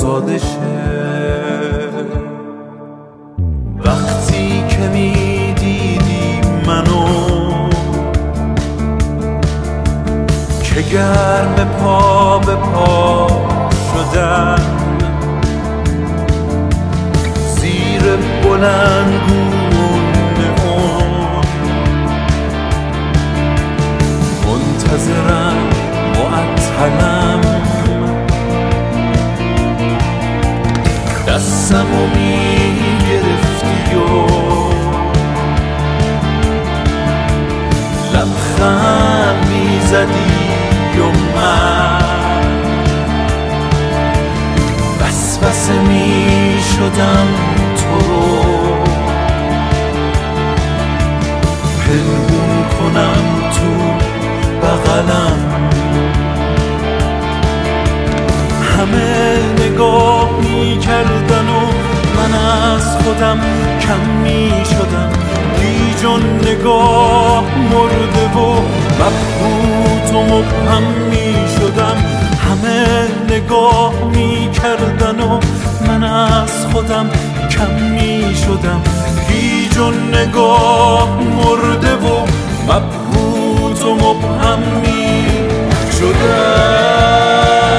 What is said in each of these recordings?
ساده شه. وقتی که میدیدی منو که گرم پا به پا شدن زیر بلندگونه منتظرم معطلم دستمو میگرفتی و لبخند میزدی و من وسوسه میشدم تو رو پنهون کنم تو بغلم. همه نگاه میکردن و من از خودم کم میشدم. بیجون نگاه مرده و مبهوت و مبهم میشدم. همه نگاه میکردن و من از خودم کم میشدم. بیجون نگاه مرده و مبهوت و مبهم میشدم.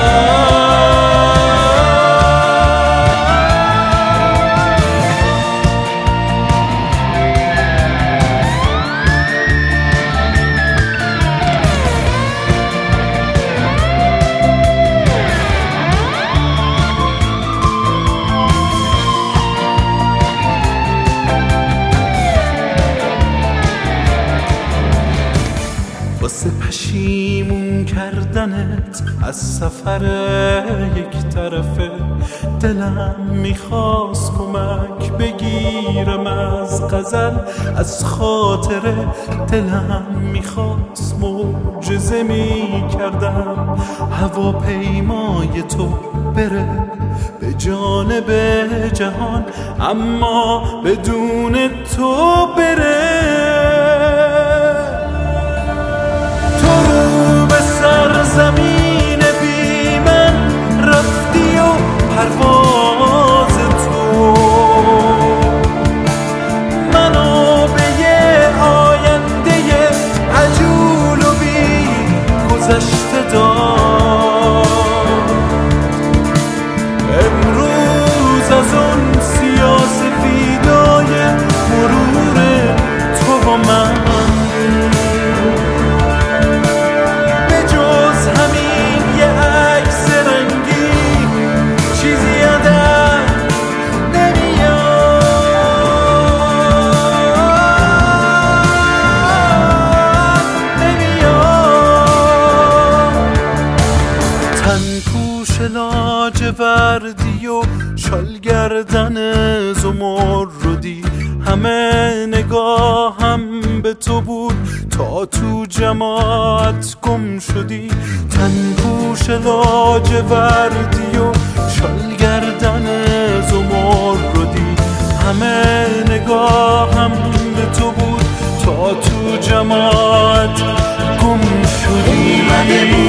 واسه پشیمون کردنت از سفر یک طرفه دلم میخواست کمک بگیرم از غزل از خاطره. دلم میخواست معجزه میکردم هواپیمای تو بره به جانب جهان اما بدون تو بره. زمین بی من رفتی و پرواز تو منو به یه آینده عجول و بی گذشته داد. امروز از اون سیاه‌سفیدای مرور تو و من لاجوردی و شال گردن زمردی. همه نگاهم به تو بود تا تو جماعت گم شدی. تن پوش لاجوردی و شال گردن زمردی. همه نگاهم به تو بود تا تو جماعت گم شدی.